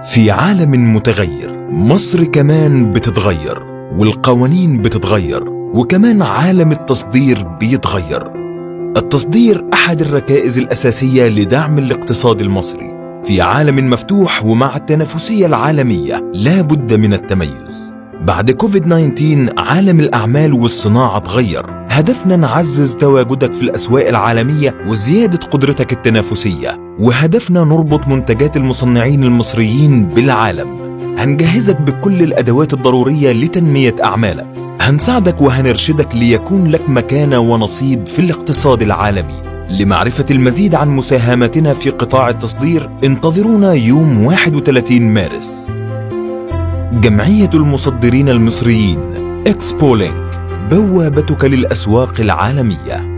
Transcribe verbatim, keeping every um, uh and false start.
في عالم متغير مصر كمان بتتغير، والقوانين بتتغير، وكمان عالم التصدير بيتغير. التصدير أحد الركائز الأساسية لدعم الاقتصاد المصري. في عالم مفتوح ومع التنافسية العالمية لا بد من التميز. بعد كوفيد تسعة عشر عالم الأعمال والصناعة تغير. هدفنا نعزز تواجدك في الأسواق العالمية وزيادة قدرتك التنافسية، وهدفنا نربط منتجات المصنعين المصريين بالعالم. هنجهزك بكل الأدوات الضرورية لتنمية أعمالك، هنساعدك وهنرشدك ليكون لك مكانة ونصيب في الاقتصاد العالمي. لمعرفة المزيد عن مساهمتنا في قطاع التصدير انتظرونا يوم واحد وثلاثين مارس. جمعية المصدرين المصريين إكسبولينك، بوابتك للأسواق العالمية.